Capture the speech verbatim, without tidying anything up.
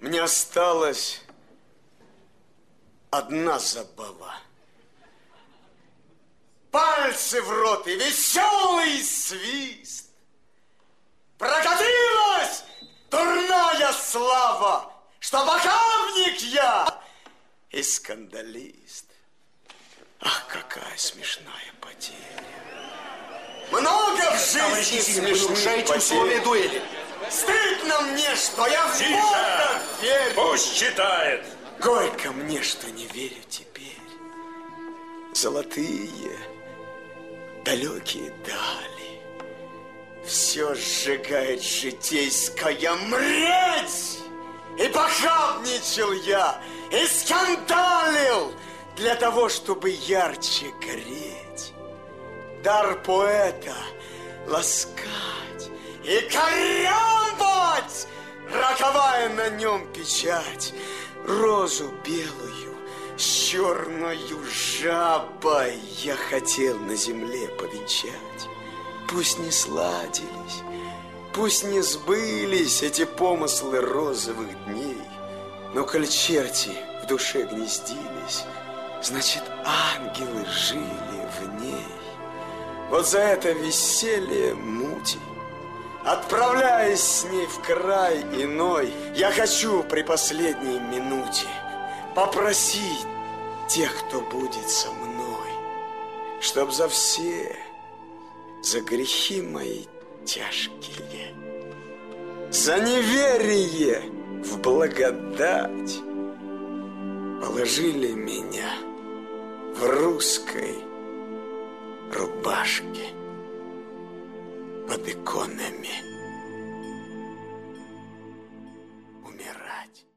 Мне осталась одна забава. Пальцы в рот и веселый свист. Прокатилась дурная слава, что богавник я и скандалист. Ах, какая смешная потеря. Много в жизни смешных потерь. Дуэли. Стыдно мне, что я в Бога верю. Пусть читает. Горько мне, что не верю теперь. Золотые, далекие дали. Все сжигает житейская мредь. И похабничал я, и скандалил для того, чтобы ярче гореть. Дар поэта ласкать и корябать, роковая на нем печать, розу белую с черною жабой я хотел на земле повенчать. Пусть не сладились, пусть не сбылись эти помыслы розовых дней, но коль черти в душе гнездились, значит, ангелы жили в ней. Вот за это веселье мути, отправляясь с ней в край иной, я хочу при последней минуте попросить тех, кто будет со мной, чтоб за все, за грехи мои тяжкие, за неверие в благодать положили меня в русской рубашке под иконами умирать.